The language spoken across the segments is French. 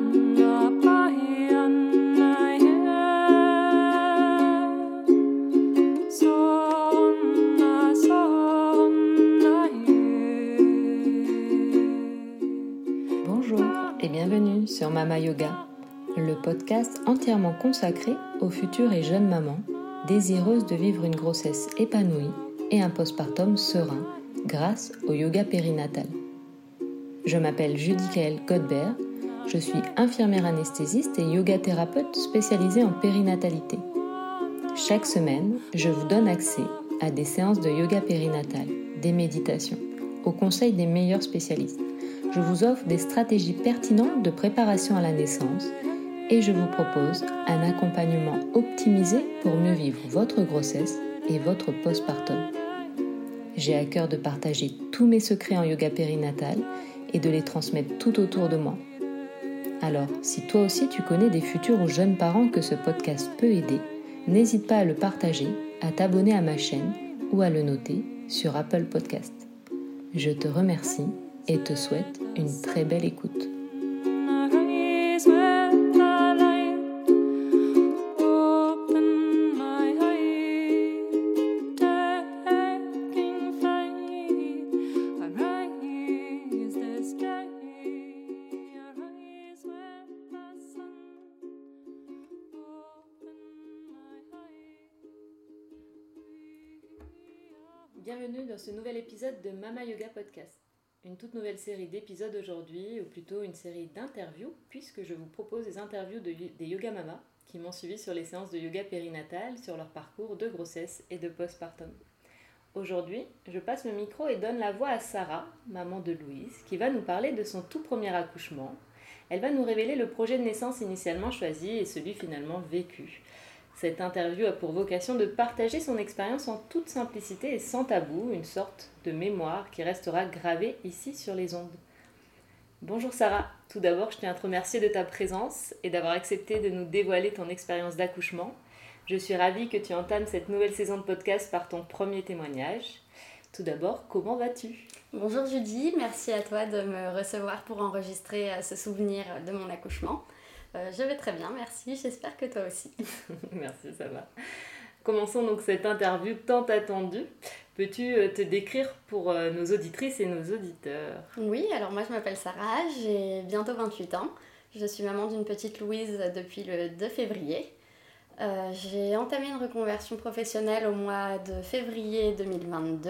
Bonjour et bienvenue sur Mama Yoga, le podcast entièrement consacré aux futures et jeunes mamans désireuses de vivre une grossesse épanouie et un postpartum serein grâce au yoga périnatal. Je m'appelle Judy-Kaëlle Godbert, je suis infirmière anesthésiste et yoga thérapeute spécialisée en périnatalité. Chaque semaine, je vous donne accès à des séances de yoga périnatal, des méditations, aux conseils des meilleurs spécialistes. Je vous offre des stratégies pertinentes de préparation à la naissance et je vous propose un accompagnement optimisé pour mieux vivre votre grossesse et votre postpartum. J'ai à cœur de partager tous mes secrets en yoga périnatal et de les transmettre tout autour de moi. Alors, si toi aussi tu connais des futurs ou jeunes parents que ce podcast peut aider, n'hésite pas à le partager, à t'abonner à ma chaîne ou à le noter sur Apple Podcast. Je te remercie et te souhaite une très belle écoute. Bienvenue dans ce nouvel épisode de Mama Yoga Podcast. Une toute nouvelle série d'épisodes aujourd'hui, ou plutôt une série d'interviews, puisque je vous propose des interviews des yoga mamas qui m'ont suivi sur les séances de yoga périnatal, sur leur parcours de grossesse et de postpartum. Aujourd'hui, je passe le micro et donne la voix à Sarah, maman de Louise, qui va nous parler de son tout premier accouchement. Elle va nous révéler le projet de naissance initialement choisi et celui finalement vécu. Cette interview a pour vocation de partager son expérience en toute simplicité et sans tabou, une sorte de mémoire qui restera gravée ici sur les ondes. Bonjour Sarah, tout d'abord je tiens à te remercier de ta présence et d'avoir accepté de nous dévoiler ton expérience d'accouchement. Je suis ravie que tu entames cette nouvelle saison de podcast par ton premier témoignage. Tout d'abord, comment vas-tu ? Bonjour Judy, merci à toi de me recevoir pour enregistrer ce souvenir de mon accouchement. Je vais très bien, merci. J'espère que toi aussi. Merci, ça va. Commençons donc cette interview tant attendue. Peux-tu te décrire pour nos auditrices et nos auditeurs ? Oui, alors moi je m'appelle Sarah, j'ai bientôt 28 ans. Je suis maman d'une petite Louise depuis le 2 février. J'ai entamé une reconversion professionnelle au mois de février 2022.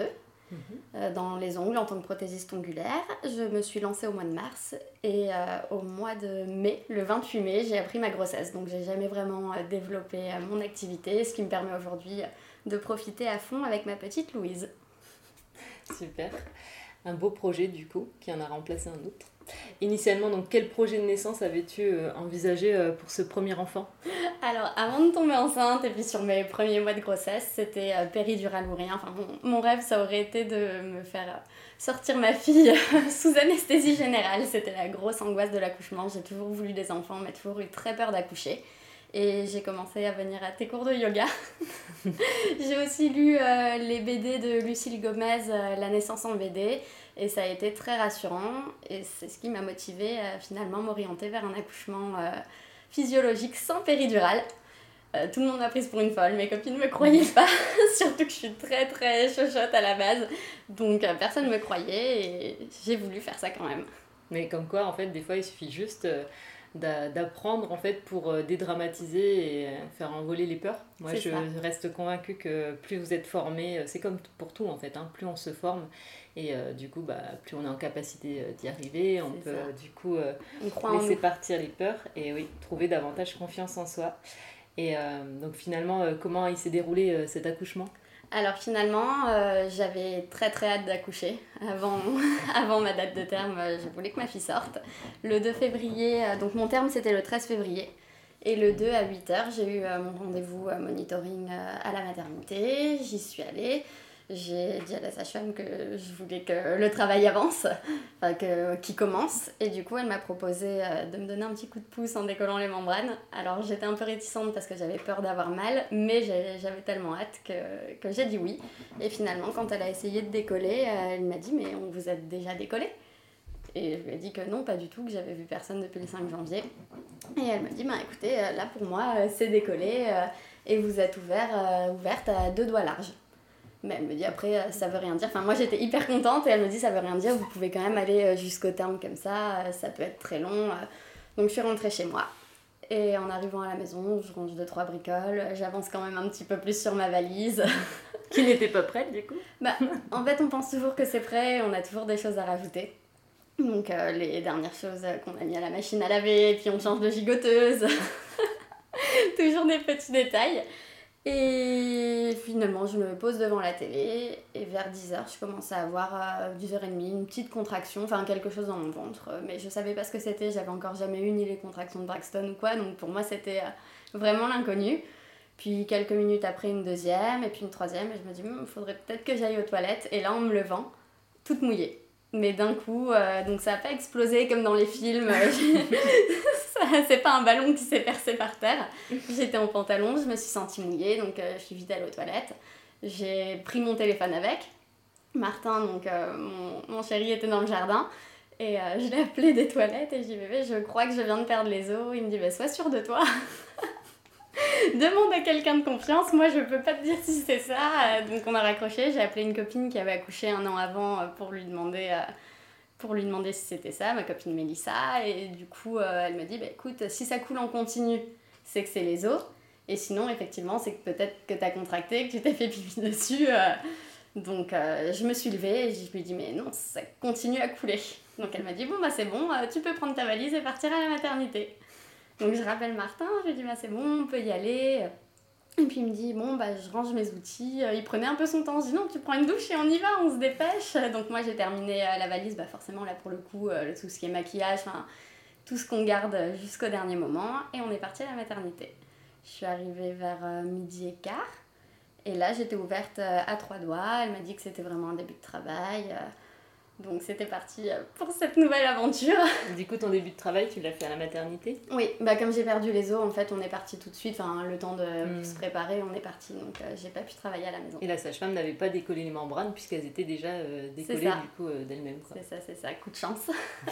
Dans les ongles en tant que prothésiste ongulaire. Je me suis lancée au mois de mars et au mois de mai, le 28 mai, j'ai appris ma grossesse. Donc j'ai jamais vraiment développé mon activité, ce qui me permet aujourd'hui de profiter à fond avec ma petite Louise. Super. Un beau projet du coup, qui en a remplacé un autre. Initialement, donc, quel projet de naissance avais-tu envisagé pour ce premier enfant ? Alors, avant de tomber enceinte et puis sur mes premiers mois de grossesse, c'était péridurale ou rien. Enfin, mon rêve, ça aurait été de me faire sortir ma fille sous anesthésie générale. C'était la grosse angoisse de l'accouchement. J'ai toujours voulu des enfants, mais toujours eu très peur d'accoucher. Et j'ai commencé à venir à tes cours de yoga. J'ai aussi lu les BD de Lucille Gomez, La naissance en BD. Et ça a été très rassurant. Et c'est ce qui m'a motivée à finalement m'orienter vers un accouchement physiologique sans péridurale. Tout le monde m'a prise pour une folle. Mes copines ne me croyaient pas. Surtout que je suis très très chochotte à la base. Donc personne ne me croyait et j'ai voulu faire ça quand même. Mais comme quoi, en fait, des fois, il suffit juste d'apprendre en fait pour dédramatiser et faire envoler les peurs. Moi je reste convaincue que plus vous êtes formé, c'est comme pour tout en fait, plus on se forme et du coup plus on est en capacité d'y arriver, on peut du coup laisser partir les peurs et oui, trouver davantage confiance en soi. Et donc finalement, comment il s'est déroulé cet accouchement ? Alors finalement, j'avais très très hâte d'accoucher. Avant ma date de terme, je voulais que ma fille sorte. Le 2 février, donc mon terme c'était le 13 février. Et le 2 à 8h, j'ai eu mon rendez-vous monitoring à la maternité. J'y suis allée. J'ai dit à la sage-femme que je voulais que le travail avance, qu'il commence. Et du coup, elle m'a proposé de me donner un petit coup de pouce en décollant les membranes. Alors, j'étais un peu réticente parce que j'avais peur d'avoir mal, mais j'avais tellement hâte que j'ai dit oui. Et finalement, quand elle a essayé de décoller, elle m'a dit « Mais on vous a déjà décollé ?» Et je lui ai dit que non, pas du tout, que j'avais vu personne depuis le 5 janvier. Et elle m'a dit, bah écoutez, là pour moi, c'est décollé et vous êtes ouverte à 2 doigts larges. Mais elle me dit après, ça veut rien dire. Enfin, moi j'étais hyper contente et elle me dit, ça veut rien dire, vous pouvez quand même aller jusqu'au terme comme ça peut être très long. Donc je suis rentrée chez moi. Et en arrivant à la maison, je range 2-3 bricoles, j'avance quand même un petit peu plus sur ma valise. Qui n'était pas prête du coup. En fait, on pense toujours que c'est prêt, on a toujours des choses à rajouter. Donc les dernières choses qu'on a mis à la machine à laver, puis on change de gigoteuse. Toujours des petits détails. Et finalement, je me pose devant la télé et vers 10h, je commence à avoir 10h30, une petite contraction, enfin quelque chose dans mon ventre. Mais je savais pas ce que c'était, j'avais encore jamais eu ni les contractions de Braxton ou quoi, donc pour moi c'était vraiment l'inconnu. Puis quelques minutes après, une deuxième, et puis une troisième, et je me dis, il faudrait peut-être que j'aille aux toilettes. Et là, en me levant, toute mouillée. Mais d'un coup, donc ça n'a pas explosé comme dans les films. C'est pas un ballon qui s'est percé par terre. J'étais en pantalon, je me suis sentie mouillée, donc je suis vite allée aux toilettes. J'ai pris mon téléphone avec. Martin, donc mon chéri, était dans le jardin. Et je l'ai appelé des toilettes et j'ai dit, bébé, je crois que je viens de perdre les os. Il me dit, sois sûre de toi. Demande à quelqu'un de confiance, moi je peux pas te dire si c'est ça. Donc on a raccroché, j'ai appelé une copine qui avait accouché 1 an avant pour lui demander si c'était ça, ma copine Mélissa. Et du coup elle me dit, écoute, si ça coule en continu, c'est que c'est les os. Et sinon effectivement c'est que peut-être que t'as contracté, que tu t'es fait pipi dessus. Donc je me suis levée et je lui ai dit, mais non, ça continue à couler. Donc elle m'a dit, c'est bon, tu peux prendre ta valise et partir à la maternité. Donc je rappelle Martin, je lui dis c'est bon, on peut y aller. Et puis il me dit je range mes outils. Il prenait un peu son temps, je dis non, tu prends une douche et on y va, on se dépêche. Donc moi j'ai terminé la valise, forcément là pour le coup, tout ce qui est maquillage, tout ce qu'on garde jusqu'au dernier moment. Et on est parti à la maternité. Je suis arrivée vers 12h15. Et là j'étais ouverte à 3 doigts, elle m'a dit que c'était vraiment un début de travail. Donc c'était parti pour cette nouvelle aventure. Du coup, ton début de travail, tu l'as fait à la maternité ? Oui, comme j'ai perdu les os, en fait, on est parti tout de suite. Le temps de se préparer, on est parti. Donc j'ai pas pu travailler à la maison. Et la sage-femme n'avait pas décollé les membranes puisqu'elles étaient déjà décollées du coup d'elles-mêmes. Quoi. C'est ça, coup de chance.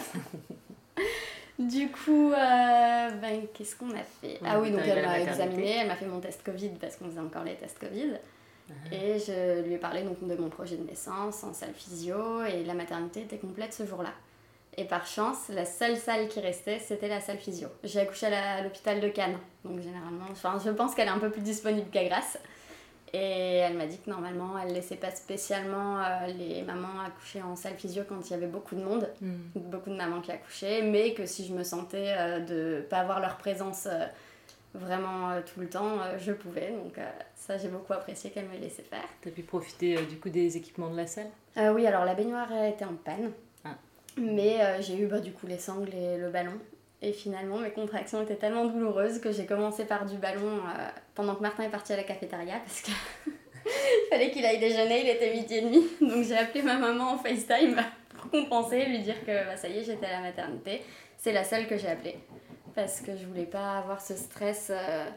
Du coup, qu'est-ce qu'on a fait ? Donc elle m'a examinée, elle m'a fait mon test Covid parce qu'on faisait encore les tests Covid. Et je lui ai parlé donc de mon projet de naissance en salle physio et la maternité était complète ce jour-là. Et par chance, la seule salle qui restait, c'était la salle physio. J'ai accouché à l'hôpital de Cannes, donc généralement, je pense qu'elle est un peu plus disponible qu'à Grasse. Et elle m'a dit que normalement, elle laissait pas spécialement les mamans accoucher en salle physio quand il y avait beaucoup de monde, beaucoup de mamans qui accouchaient, mais que si je me sentais de pas avoir leur présence vraiment tout le temps, je pouvais. Donc ça, j'ai beaucoup apprécié qu'elle me laissait faire. T'as pu profiter du coup des équipements de la salle ? Oui, alors la baignoire était en panne. Mais j'ai eu du coup les sangles et le ballon. Et finalement, mes contractions étaient tellement douloureuses que j'ai commencé par du ballon pendant que Martin est parti à la cafétéria parce que il fallait qu'il aille déjeuner, il était 12h30. Donc j'ai appelé ma maman en FaceTime pour compenser, lui dire que ça y est, j'étais à la maternité. C'est la seule que j'ai appelée parce que je voulais pas avoir ce stress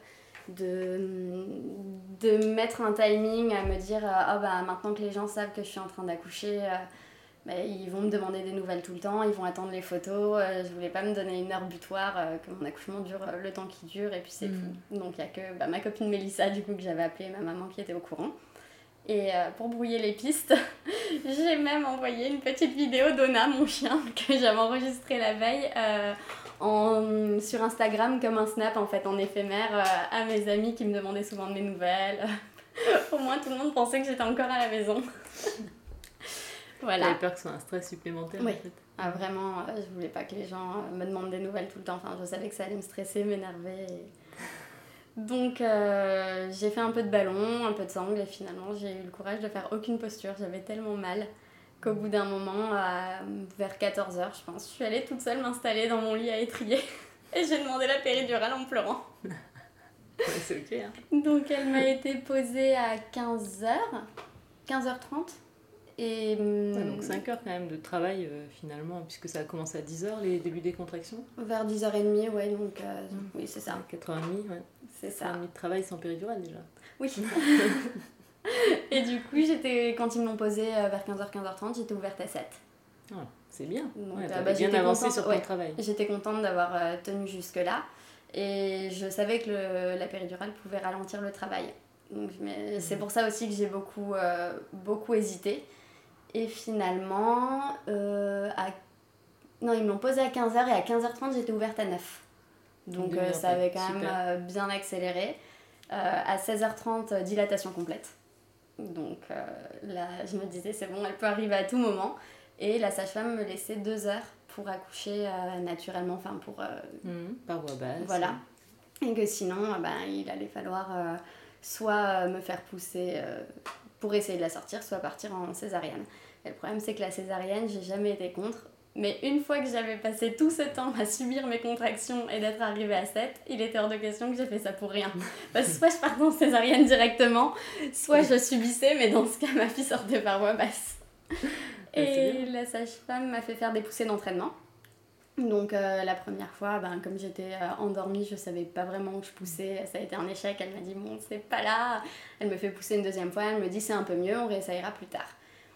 de mettre un timing à me dire maintenant que les gens savent que je suis en train d'accoucher, ils vont me demander des nouvelles tout le temps, ils vont attendre les photos. Je voulais pas me donner une heure butoir, que mon accouchement dure le temps qui dure et puis c'est tout. Donc il y a que ma copine Mélissa du coup que j'avais appelée, ma maman qui était au courant. Et pour brouiller les pistes, j'ai même envoyé une petite vidéo d'Ona, mon chien, que j'avais enregistrée la veille sur Instagram comme un snap en fait, en éphémère, à mes amis qui me demandaient souvent de mes nouvelles. Au moins tout le monde pensait que j'étais encore à la maison. Voilà. T'avais peur que ce soit un stress supplémentaire oui. En fait. Vraiment, je voulais pas que les gens me demandent des nouvelles tout le temps. Je savais que ça allait me stresser, m'énerver. Donc j'ai fait un peu de ballon, un peu de sangle et finalement j'ai eu le courage de faire aucune posture. J'avais tellement mal qu'au bout d'un moment, vers 14h je pense, je suis allée toute seule m'installer dans mon lit à étrier et j'ai demandé la péridurale en pleurant. C'est ok hein. Donc elle m'a été posée à 15h, 15h30. Et, donc 5 heures quand même de travail finalement, puisque ça a commencé à 10h les débuts des contractions. Vers 10h30, ouais, donc oui, c'est ça. 4h30, ouais. C'est ça. 4h30 de travail sans péridurale déjà. Oui. Et du coup, quand ils m'ont posé vers 15h, 15h30, j'étais ouverte à 7. Ah, c'est bien. Donc, Ouais, t'avais bien avancé sur ton travail. J'étais contente d'avoir tenu jusque-là. Et je savais que la péridurale pouvait ralentir le travail. Donc, c'est pour ça aussi que j'ai beaucoup hésité. Et finalement, non, ils me l'ont posé à 15h et à 15h30, j'étais ouverte à 9. Donc ça avait quand même bien accéléré. À 16h30, dilatation complète. Donc là, je me disais, c'est bon, elle peut arriver à tout moment. Et la sage-femme me laissait 2 heures pour accoucher naturellement, enfin pour... par voie basse. Voilà. Et que sinon, il allait falloir soit me faire pousser pour essayer de la sortir, soit partir en césarienne. Et le problème, c'est que la césarienne, j'ai jamais été contre. Mais une fois que j'avais passé tout ce temps à subir mes contractions et d'être arrivée à 7, il était hors de question que j'ai fait ça pour rien. Parce que soit je partais en césarienne directement, soit je subissais, mais dans ce cas, ma fille sortait par voie basse. Et la sage-femme m'a fait faire des poussées d'entraînement. Donc la première fois, comme j'étais endormie, je savais pas vraiment où je poussais, ça a été un échec, elle m'a dit bon c'est pas là, elle me fait pousser une deuxième fois, elle me dit c'est un peu mieux, on réessayera plus tard.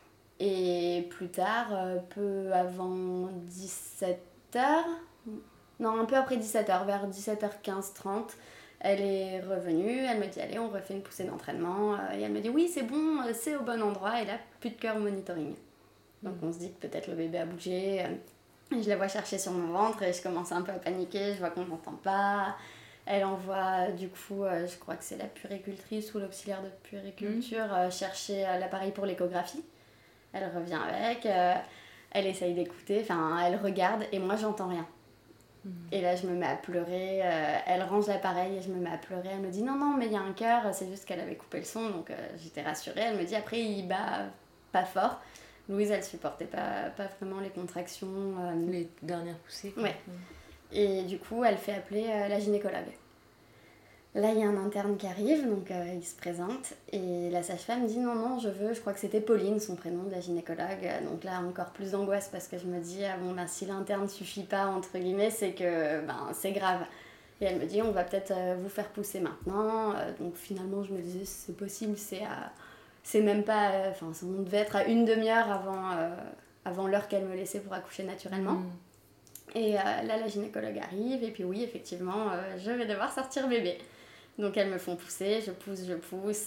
Et plus tard, peu avant 17h, non un peu après 17h, vers 17h15, 30, elle est revenue, elle me dit allez on refait une poussée d'entraînement, et elle me dit oui c'est bon, c'est au bon endroit, et là plus de cœur monitoring. Donc on se dit que peut-être le bébé a bougé. Je la vois chercher sur mon ventre et je commence un peu à paniquer, je vois qu'on m'entend pas. Elle envoie du coup, je crois que c'est la puéricultrice ou l'auxiliaire de puériculture, chercher l'appareil pour l'échographie. Elle revient avec, elle essaye d'écouter, enfin elle regarde et moi j'entends rien. Et là je me mets à pleurer, elle range l'appareil et je me mets à pleurer. Elle me dit non mais il y a un cœur, c'est juste qu'elle avait coupé le son donc j'étais rassurée. Elle me dit après il bat pas fort. Louise, elle supportait pas vraiment les contractions. Les dernières poussées. Ouais. Et du coup, elle fait appeler la gynécologue. Là, il y a un interne qui arrive, donc il se présente. Et la sage-femme dit non, je crois que c'était Pauline, son prénom de la gynécologue. Donc là, encore plus d'angoisse parce que je me dis, si l'interne suffit pas, entre guillemets, c'est que c'est grave. Et elle me dit, on va peut-être vous faire pousser maintenant. Donc finalement, je me disais, c'est possible, c'est même pas... on devait être à une demi-heure avant l'heure qu'elle me laissait pour accoucher naturellement. Et là, la gynécologue arrive, et puis oui, effectivement, je vais devoir sortir bébé. Donc elles me font pousser, je pousse.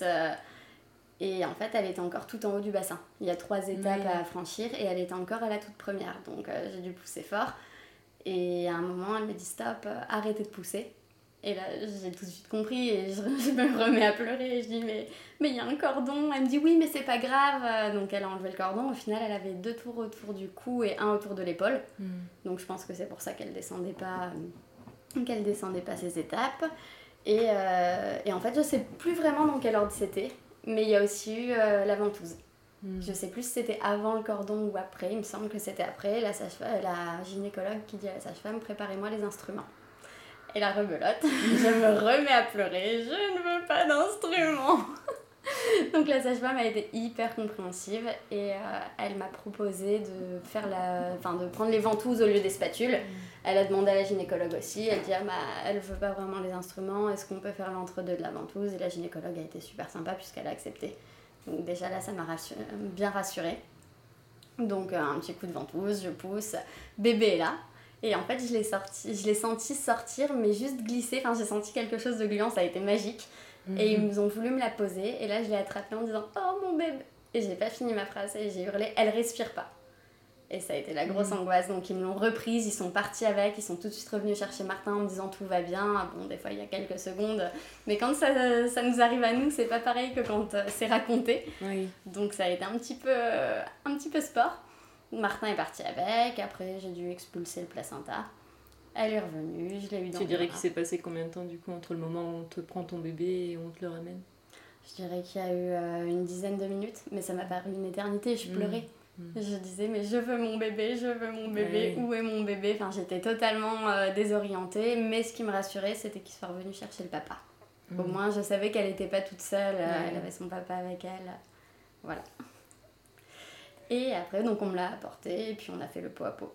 Et en fait, elle était encore tout en haut du bassin. Il y a 3 étapes à franchir, et elle était encore à la toute première. Donc j'ai dû pousser fort. Et à un moment, elle me dit stop, arrêtez de pousser. Et là, j'ai tout de suite compris et je me remets à pleurer. Et je dis, mais il y a un cordon. Elle me dit, oui, mais c'est pas grave. Donc, elle a enlevé le cordon. Au final, elle avait 2 tours autour du cou et 1 autour de l'épaule. Donc, je pense que c'est pour ça qu'elle descendait pas ces étapes. Et en fait, je sais plus vraiment dans quel ordre c'était. Mais il y a aussi eu la ventouse. Je sais plus si c'était avant le cordon ou après. Il me semble que c'était après. La gynécologue qui dit à la sage-femme, préparez-moi les instruments. Et la rebelote, je me remets à pleurer, je ne veux pas d'instrument. Donc la sage-femme a été hyper compréhensive et elle m'a proposé de prendre les ventouses au lieu des spatules. Elle a demandé à la gynécologue aussi, elle dit elle veut pas vraiment les instruments, est-ce qu'on peut faire l'entre-deux de la ventouse? Et la gynécologue a été super sympa puisqu'elle a accepté. Donc déjà là ça m'a bien rassurée. Donc un petit coup de ventouse, je pousse, bébé est là. Et en fait, je l'ai senti sortir, mais juste glisser. Enfin, j'ai senti quelque chose de gluant, ça a été magique. Et ils ont voulu me la poser. Et là, je l'ai attrapée en disant « Oh, mon bébé !» Et j'ai pas fini ma phrase et j'ai hurlé « Elle respire pas !» Et ça a été la grosse angoisse. Donc, ils me l'ont reprise, ils sont partis avec. Ils sont tout de suite revenus chercher Martin en me disant « Tout va bien !» Bon, des fois, il y a quelques secondes. Mais quand ça nous arrive à nous, c'est pas pareil que quand c'est raconté. Oui. Donc, ça a été un petit peu sport. Martin est parti avec, après j'ai dû expulser le placenta. Elle est revenue, je l'ai eu dans le Tu dirais qu'il s'est passé combien de temps du coup entre le moment où on te prend ton bébé et on te le ramène? Je dirais qu'il y a eu une dizaine de minutes, mais ça m'a paru une éternité, je pleurais. Je disais mais je veux mon bébé, où est mon bébé? Enfin j'étais totalement désorientée, mais ce qui me rassurait c'était qu'il soit revenu chercher le papa. Au moins je savais qu'elle n'était pas toute seule, elle avait son papa avec elle, voilà. Et après, donc on me l'a apporté et puis on a fait le pot à pot.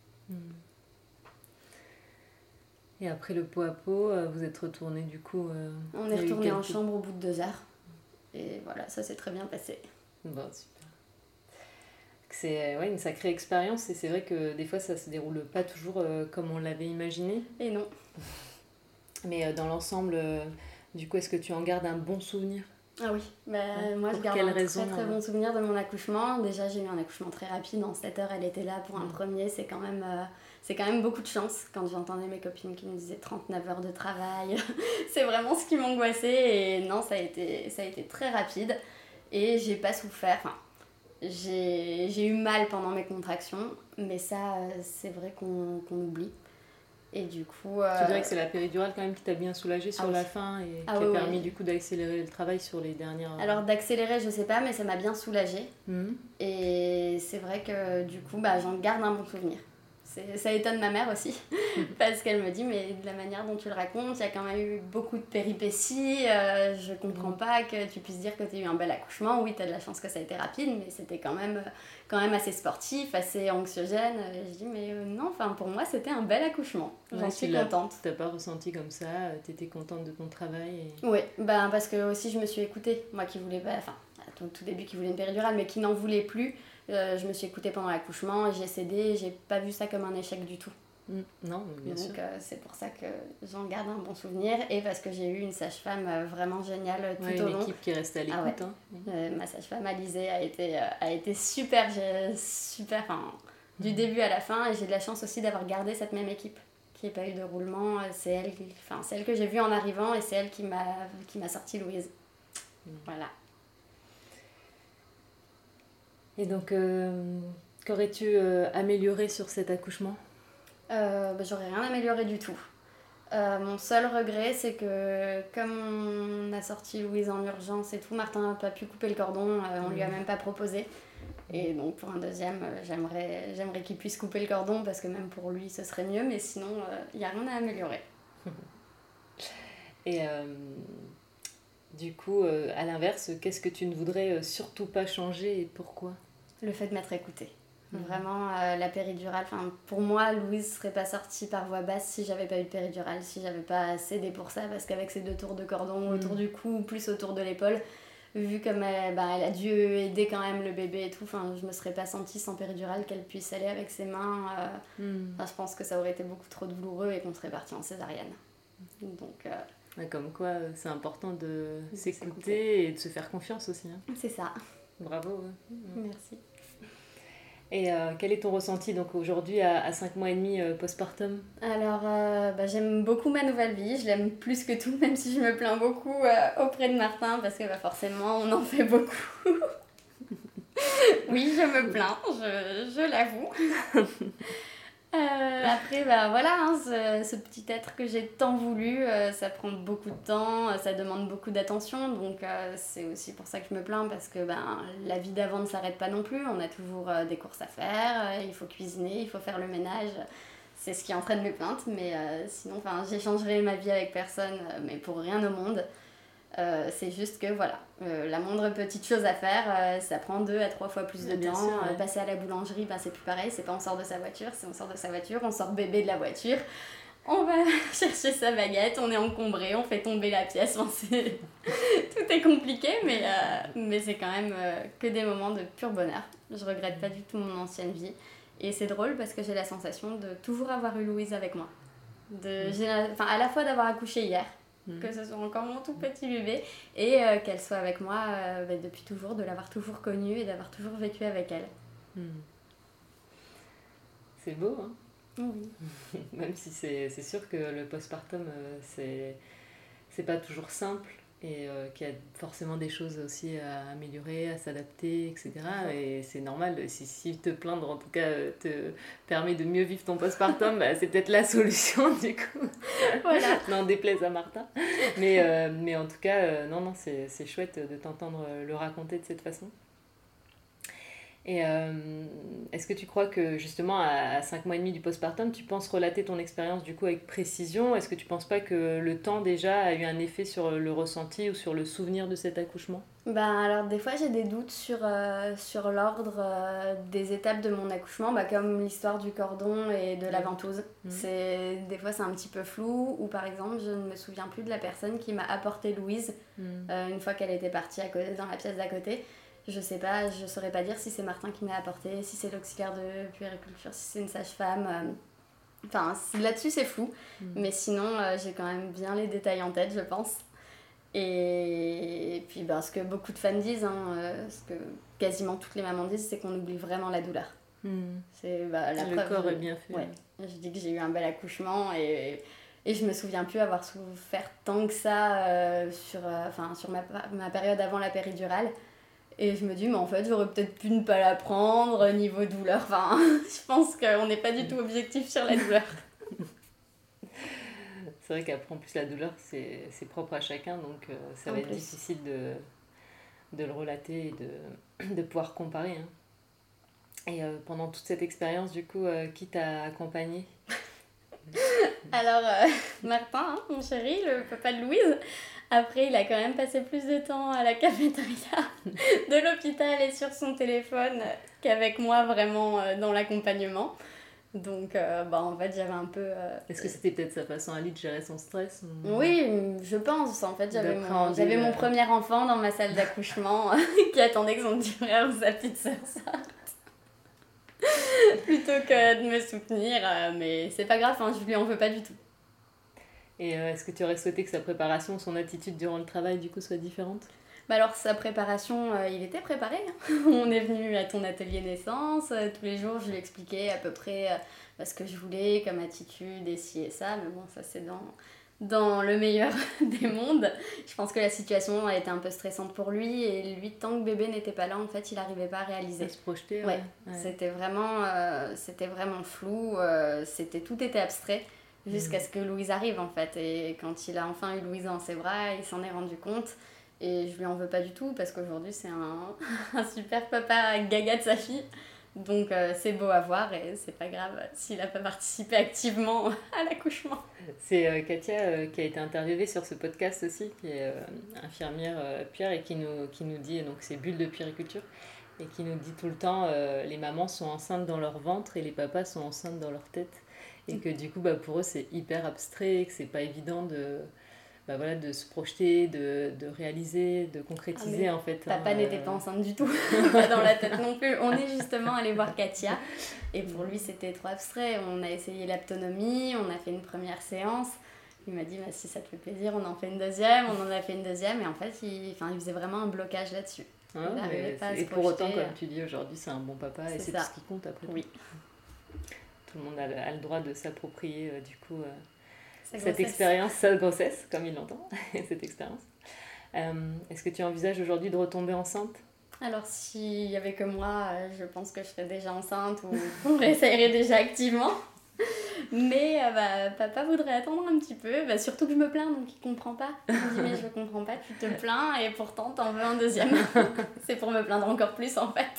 Et après le pot à pot, vous êtes retourné du coup on est retourné en chambre au bout de 2 heures. Et voilà, ça s'est très bien passé. Bon, super. C'est une sacrée expérience et c'est vrai que des fois ça se déroule pas toujours comme on l'avait imaginé. Et non. Mais dans l'ensemble, du coup, est-ce que tu en gardes un bon souvenir ? Ah oui, moi je garde très bon souvenir de mon accouchement. Déjà j'ai eu un accouchement très rapide, en 7 heures elle était là pour un premier, c'est quand même beaucoup de chance. Quand j'entendais mes copines qui me disaient 39 heures de travail, c'est vraiment ce qui m'angoissait et non, ça a été très rapide et j'ai pas souffert, j'ai eu mal pendant mes contractions, mais ça c'est vrai qu'on oublie. Et du coup... Tu dirais que c'est la péridurale quand même qui t'a bien soulagée sur la fin et qui a permis du coup d'accélérer le travail sur les dernières... Alors d'accélérer je sais pas, mais ça m'a bien soulagée. Et c'est vrai que du coup j'en garde un bon souvenir. Ça étonne ma mère aussi, parce qu'elle me dit mais de la manière dont tu le racontes, il y a quand même eu beaucoup de péripéties, je comprends pas que tu puisses dire que tu as eu un bel accouchement. Oui, tu as de la chance que ça a été rapide, mais c'était quand même assez sportif, assez anxiogène. Je dis mais non, pour moi c'était un bel accouchement, j'en suis contente. T'as pas ressenti comme ça, t'étais contente de ton travail Oui, parce que aussi je me suis écoutée, moi qui voulais pas, au tout début qui voulait une péridurale mais qui n'en voulait plus. Je me suis écoutée pendant l'accouchement et j'ai cédé, j'ai pas vu ça comme un échec du tout. Non, bien sûr. Donc c'est pour ça que j'en garde un bon souvenir et parce que j'ai eu une sage-femme vraiment géniale tout au long. Une équipe qui est restée à l'écoute. Ma sage-femme Alizée a été super, du début à la fin, et j'ai de la chance aussi d'avoir gardé cette même équipe, qu'il n'y ait pas eu de roulement. C'est elle que j'ai vue en arrivant et c'est elle qui m'a sorti Louise. Voilà. Et donc, qu'aurais-tu amélioré sur cet accouchement ? J'aurais rien amélioré du tout. Mon seul regret, c'est que comme on a sorti Louise en urgence et tout, Martin n'a pas pu couper le cordon, on lui a même pas proposé. Et donc pour un deuxième, j'aimerais qu'il puisse couper le cordon parce que même pour lui ce serait mieux, mais sinon il n'y a rien à améliorer. Et du coup, à l'inverse, qu'est-ce que tu ne voudrais surtout pas changer et pourquoi ? Le fait de m'être écoutée. Vraiment, la péridurale, pour moi, Louise serait pas sortie par voie basse si j'avais pas eu de péridurale, si j'avais pas cédé pour ça, parce qu'avec ces 2 tours de cordon autour du cou, plus autour de l'épaule, vu comme elle a dû aider quand même le bébé et tout, je me serais pas sentie sans péridurale qu'elle puisse aller avec ses mains. Je pense que ça aurait été beaucoup trop douloureux et qu'on serait parti en césarienne. Donc... comme quoi, c'est important de s'écouter et de se faire confiance aussi. C'est ça. Bravo. Merci. Et quel est ton ressenti donc aujourd'hui à 5 mois et demi postpartum ? Alors, j'aime beaucoup ma nouvelle vie, je l'aime plus que tout, même si je me plains beaucoup auprès de Martin, parce que forcément, on en fait beaucoup. Oui, je me plains, je l'avoue. Après, voilà, ce petit être que j'ai tant voulu, ça prend beaucoup de temps, ça demande beaucoup d'attention, donc c'est aussi pour ça que je me plains, parce que la vie d'avant ne s'arrête pas non plus, on a toujours des courses à faire, il faut cuisiner, il faut faire le ménage, c'est ce qui entraîne mes plaintes, mais sinon, j'échangerai ma vie avec personne, mais pour rien au monde. C'est juste que voilà, la moindre petite chose à faire, ça prend 2 à 3 fois plus de temps. Sûr, passer à la boulangerie, c'est plus pareil, c'est pas on sort de sa voiture, c'est on sort de sa voiture, on sort bébé de la voiture, on va chercher sa baguette, on est encombré, on fait tomber la pièce, tout est compliqué, mais c'est quand même que des moments de pur bonheur. Je regrette pas du tout mon ancienne vie, et c'est drôle parce que j'ai la sensation de toujours avoir eu Louise avec moi. À la fois d'avoir accouché hier, que ce soit encore mon tout petit bébé, et qu'elle soit avec moi depuis toujours, de l'avoir toujours connue et d'avoir toujours vécu avec elle. C'est beau, hein ? Oui. Même si c'est sûr que le postpartum, c'est pas toujours simple et qu'il y a forcément des choses aussi à améliorer, à s'adapter, etc. Et c'est normal, si te plaindre en tout cas te permet de mieux vivre ton postpartum, c'est peut-être la solution du coup. Voilà. N'en déplaise à Martin. Mais en tout cas, non, c'est chouette de t'entendre le raconter de cette façon. Et est-ce que tu crois que justement à 5 mois et demi du postpartum, tu penses relater ton expérience du coup avec précision ? Est-ce que tu penses pas que le temps déjà a eu un effet sur le ressenti ou sur le souvenir de cet accouchement ? Alors des fois j'ai des doutes sur l'ordre des étapes de mon accouchement, comme l'histoire du cordon et de la ventouse. Des fois c'est un petit peu flou, ou par exemple je ne me souviens plus de la personne qui m'a apporté Louise une fois qu'elle était partie dans la pièce d'à côté. Je sais pas, je saurais pas dire si c'est Martin qui m'a apporté, si c'est l'auxiliaire de puériculture, si c'est une sage-femme. Enfin, là-dessus c'est flou, mais sinon j'ai quand même bien les détails en tête, je pense. Et puis ce que beaucoup de femmes disent, ce que quasiment toutes les mamans disent, c'est qu'on oublie vraiment la douleur. C'est la le preuve. corps est bien fait. Ouais. Je dis que j'ai eu un bel accouchement et je me souviens plus avoir souffert tant que ça sur ma période avant la péridurale. Et je me dis, mais en fait, j'aurais peut-être pu ne pas la prendre niveau douleur. Enfin, je pense qu'on n'est pas du tout objectif sur la douleur. C'est vrai qu'après, en plus, la douleur, c'est propre à chacun, donc ça va être difficile de le relater et de pouvoir comparer. Hein. Et pendant toute cette expérience, du coup, qui t'a accompagné? Alors, Martin, mon chéri, le papa de Louise, après, il a quand même passé plus de temps à la cafétéria de l'hôpital et sur son téléphone qu'avec moi, vraiment, dans l'accompagnement. Donc, en fait, j'avais un peu... Est-ce que c'était peut-être sa façon à lui de gérer son stress Oui, je pense. En fait, j'avais mon premier enfant dans ma salle d'accouchement qui attendait que son petit frère ou sa petite sœur sorte. Plutôt que de me soutenir. Mais c'est pas grave, je lui en veux pas du tout. Et est-ce que tu aurais souhaité que sa préparation, son attitude durant le travail, du coup, soit différente? Alors, sa préparation, il était préparé. On est venu à ton atelier naissance. Tous les jours, je lui expliquais à peu près ce que je voulais comme attitude et ci et ça. Mais bon, ça, c'est dans le meilleur des mondes. Je pense que la situation a été un peu stressante pour lui. Et lui, tant que bébé n'était pas là, en fait, il n'arrivait pas à réaliser. À se projeter, ouais. C'était vraiment flou. Tout était abstrait. Jusqu'à ce que Louise arrive, en fait. Et quand il a enfin eu Louise dans ses bras, il s'en est rendu compte. Et je lui en veux pas du tout parce qu'aujourd'hui c'est un super papa gaga de sa fille. Donc c'est beau à voir et c'est pas grave s'il a pas participé activement à l'accouchement. C'est Katia qui a été interviewée sur ce podcast aussi, qui est infirmière puère et qui nous dit, donc c'est Bulle de puériculture, et qui nous dit tout le temps les mamans sont enceintes dans leur ventre et les papas sont enceintes dans leur tête. Et que du coup pour eux c'est hyper abstrait, que c'est pas évident de se projeter, de réaliser, de concrétiser en fait. Papa n'était pas enceinte du tout, pas dans la tête non plus. On est justement allé voir Katia et pour lui c'était trop abstrait. On a essayé l'aptonomie, on a fait une première séance. Il m'a dit si ça te fait plaisir, on en fait une deuxième. On en a fait une deuxième et en fait il faisait vraiment un blocage là-dessus. Et pour autant, comme tu dis aujourd'hui, c'est un bon papa et c'est tout ce qui compte après. Oui. Tout le monde a le droit de s'approprier du coup cette expérience, sa grossesse, comme il l'entend, cette expérience. Est-ce que tu envisages aujourd'hui de retomber enceinte? Alors s'il y avait que moi, je pense que je serais déjà enceinte ou on réessayerait déjà activement. Mais papa voudrait attendre un petit peu, surtout que je me plains donc il comprend pas. Il me dit mais je comprends pas, tu te plains et pourtant t'en veux un deuxième. C'est pour me plaindre encore plus en fait.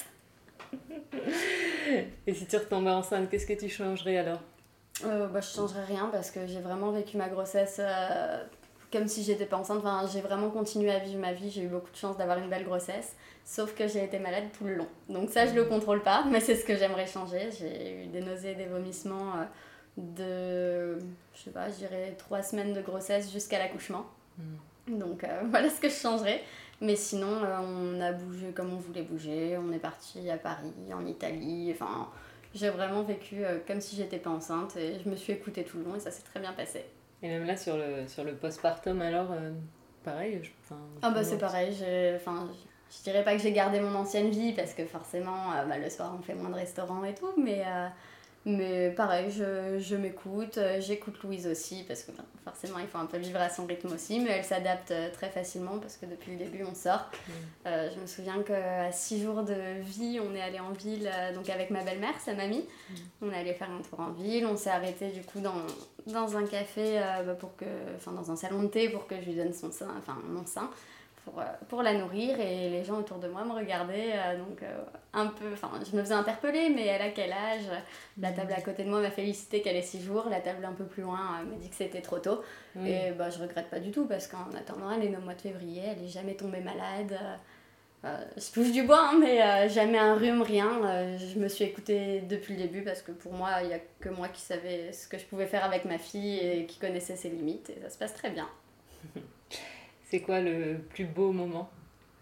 Et si tu retombais enceinte, qu'est-ce que tu changerais alors? Je changerais rien parce que j'ai vraiment vécu ma grossesse comme si j'étais pas enceinte. J'ai vraiment continué à vivre ma vie, j'ai eu beaucoup de chance d'avoir une belle grossesse, sauf que j'ai été malade tout le long. Donc ça je le contrôle pas, mais c'est ce que j'aimerais changer. J'ai eu des nausées, des vomissements je dirais 3 semaines de grossesse jusqu'à l'accouchement. Donc voilà ce que je changerais. Mais sinon, on a bougé comme on voulait bouger. On est parti à Paris, en Italie. J'ai vraiment vécu comme si j'étais pas enceinte. Et je me suis écoutée tout le long et ça s'est très bien passé. Et même là, sur le postpartum, alors, pareil c'est pareil. Je dirais pas que j'ai gardé mon ancienne vie parce que forcément, le soir, on fait moins de restaurants et tout. Mais pareil, je m'écoute, j'écoute Louise aussi parce que forcément il faut un peu vivre à son rythme aussi, mais elle s'adapte très facilement parce que depuis le début on sort. Je me souviens qu'à 6 jours de vie, on est allé en ville donc avec ma belle-mère, sa mamie. On est allé faire un tour en ville, on s'est arrêté du coup dans un café, dans un salon de thé pour que je lui donne mon sein. Pour la nourrir et les gens autour de moi me regardaient un peu, je me faisais interpeller mais elle a quel âge? La table à côté de moi m'a félicité qu'elle ait 6 jours, la table un peu plus loin me dit que c'était trop tôt et je regrette pas du tout parce qu'en attendant elle est née au mois de février, elle est jamais tombée malade, je touche du bois mais jamais un rhume, rien. Je me suis écoutée depuis le début parce que pour moi il y a que moi qui savais ce que je pouvais faire avec ma fille et qui connaissait ses limites et ça se passe très bien. C'est quoi le plus beau moment?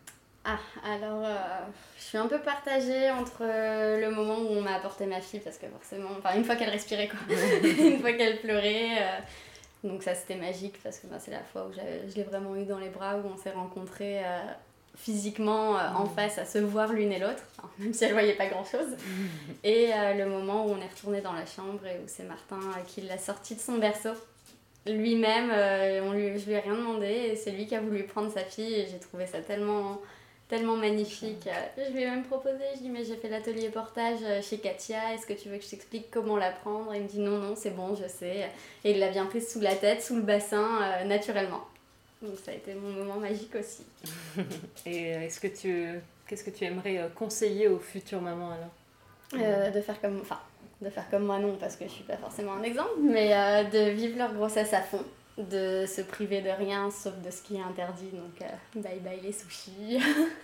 Ah, alors, je suis un peu partagée entre le moment où on m'a apporté ma fille, parce que forcément, enfin, une fois qu'elle respirait, quoi, une fois qu'elle pleurait, donc ça c'était magique, parce que c'est la fois où je l'ai vraiment eu dans les bras, où on s'est rencontrés physiquement en face, à se voir l'une et l'autre, même si elle voyait pas grand-chose, et le moment où on est retourné dans la chambre et où c'est Martin qui l'a sorti de son berceau. Lui-même, je lui ai rien demandé, et c'est lui qui a voulu prendre sa fille, et j'ai trouvé ça tellement magnifique. Je lui ai même proposé, je lui ai dit mais j'ai fait l'atelier portage chez Katia, est-ce que tu veux que je t'explique comment la prendre? Il me dit non, c'est bon, je sais. Et il l'a bien prise sous la tête, sous le bassin, naturellement. Donc ça a été mon moment magique aussi. Et qu'est-ce que tu aimerais conseiller aux futures mamans alors? De faire comme moi non, parce que je suis pas forcément un exemple, mais de vivre leur grossesse à fond, de se priver de rien sauf de ce qui est interdit, donc bye bye les sushis,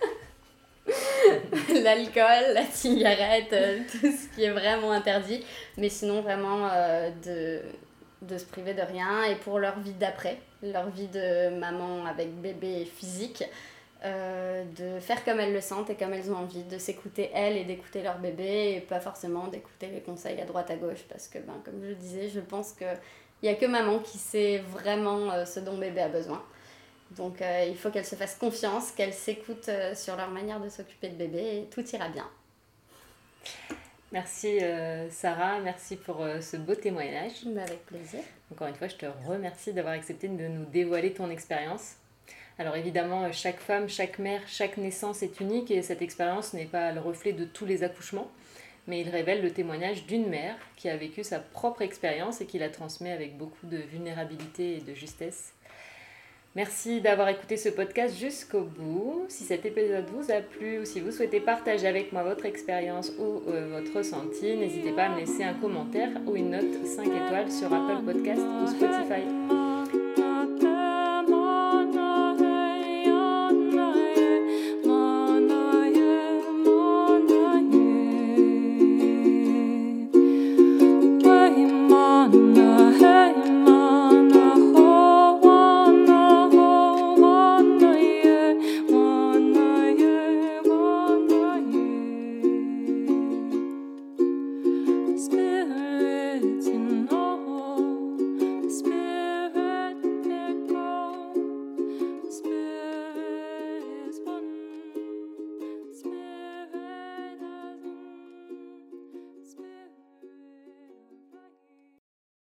l'alcool, la cigarette, tout ce qui est vraiment interdit, mais sinon vraiment de se priver de rien, et pour leur vie d'après, leur vie de maman avec bébé physique, de faire comme elles le sentent et comme elles ont envie, de s'écouter elles et d'écouter leur bébé, et pas forcément d'écouter les conseils à droite à gauche, parce que comme je le disais, je pense qu'il n'y a que maman qui sait vraiment ce dont bébé a besoin. Donc il faut qu'elles se fassent confiance, qu'elles s'écoutent sur leur manière de s'occuper de bébé, et tout ira bien. Merci Sarah, merci pour ce beau témoignage. Avec plaisir. Encore une fois, je te remercie d'avoir accepté de nous dévoiler ton expérience. Alors évidemment, chaque femme, chaque mère, chaque naissance est unique, et cette expérience n'est pas le reflet de tous les accouchements, mais il révèle le témoignage d'une mère qui a vécu sa propre expérience et qui la transmet avec beaucoup de vulnérabilité et de justesse. Merci d'avoir écouté ce podcast jusqu'au bout. Si cet épisode vous a plu, ou si vous souhaitez partager avec moi votre expérience ou votre ressenti, n'hésitez pas à me laisser un commentaire ou une note 5 étoiles sur Apple Podcast ou Spotify.